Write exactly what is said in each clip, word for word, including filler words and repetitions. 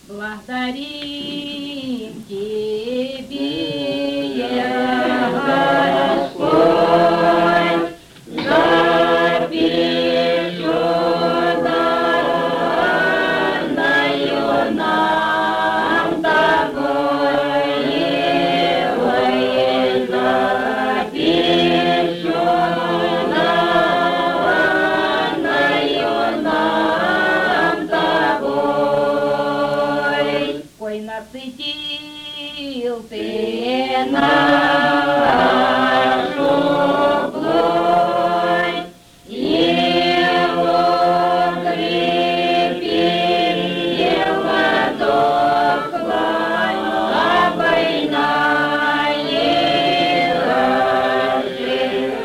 Благодарим Тебе, Господь, за пищу данную нам Тобой, милый, за пищу данную нам Тобой. Кой насытил Ты нашу плоть и укрепил водохлань, обойная наши,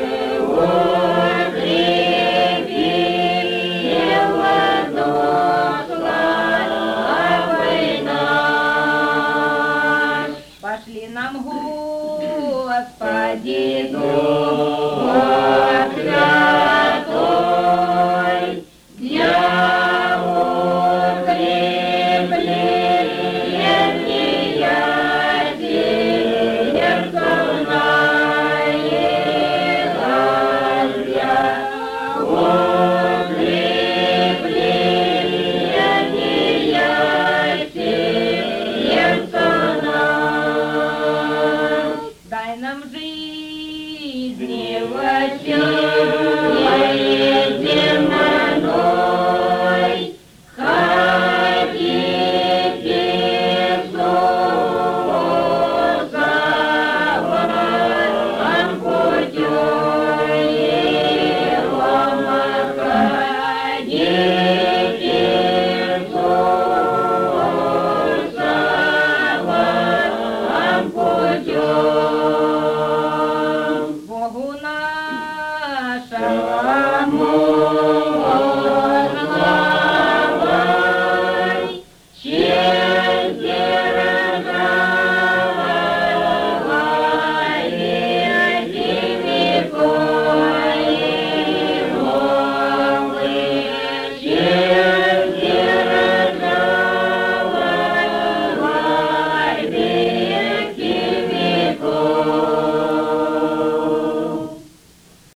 укрепил водохлань, обойная. Пошли нам, Господи, Дух Святой, для укрепления сердцев наших, для укрепления сердцев наших. Дай нам жизни вощёй земной, ходить Иисусовым путём, ходить Иисусовым путём. Богу нашему